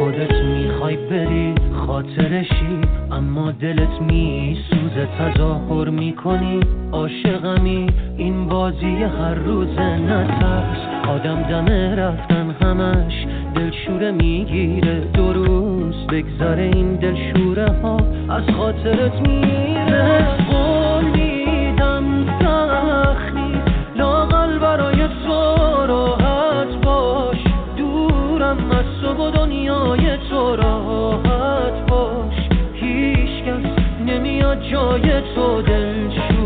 خودت میخوای بری خاطرشی، اما دلت میسوزه تظاهر میکنی عاشقمی. این بازی هر روز نترس، آدم دم رفتن همش دلشوره میگیره. 2 روز بگذره این دلشوره ها از خاطرت میره. قول میدم سختی لااقل برای تو راحت باش، دورم از تو و دنیای تو راحت باش. هیچ کس نمیاد جای تو دلشوره